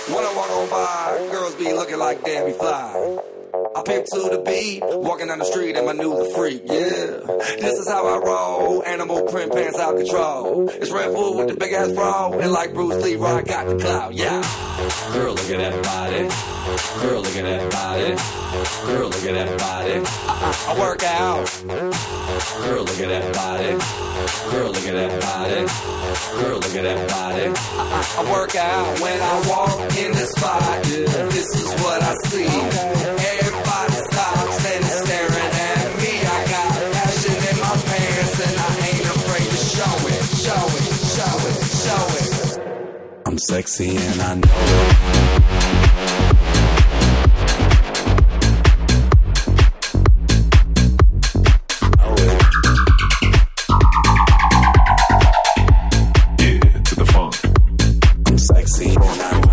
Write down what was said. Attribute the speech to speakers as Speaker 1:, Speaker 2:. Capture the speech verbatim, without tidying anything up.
Speaker 1: When I walk on by, girls be looking like Debbie Fly. I pimp to the beat, walking down the street and my new the freak, yeah. This is how I roll, animal print pants out control. It's Red Bull with the big ass bra, and like Bruce Lee, I got the clout, yeah. Girl, look at that body. Girl, look at that body. Girl, look at that body. I, I, I work out. Girl, look at that body. Girl, look at that body. Girl, look at that body. I, I, I work out when I walk in the spot. Yeah. This is what I see. Everybody stops and is staring at me. I got passion in my pants and I ain't afraid to show it, show it, show it, show it. I'm sexy and I know it.
Speaker 2: Yeah, to the funk.
Speaker 1: I'm sexy and I know it.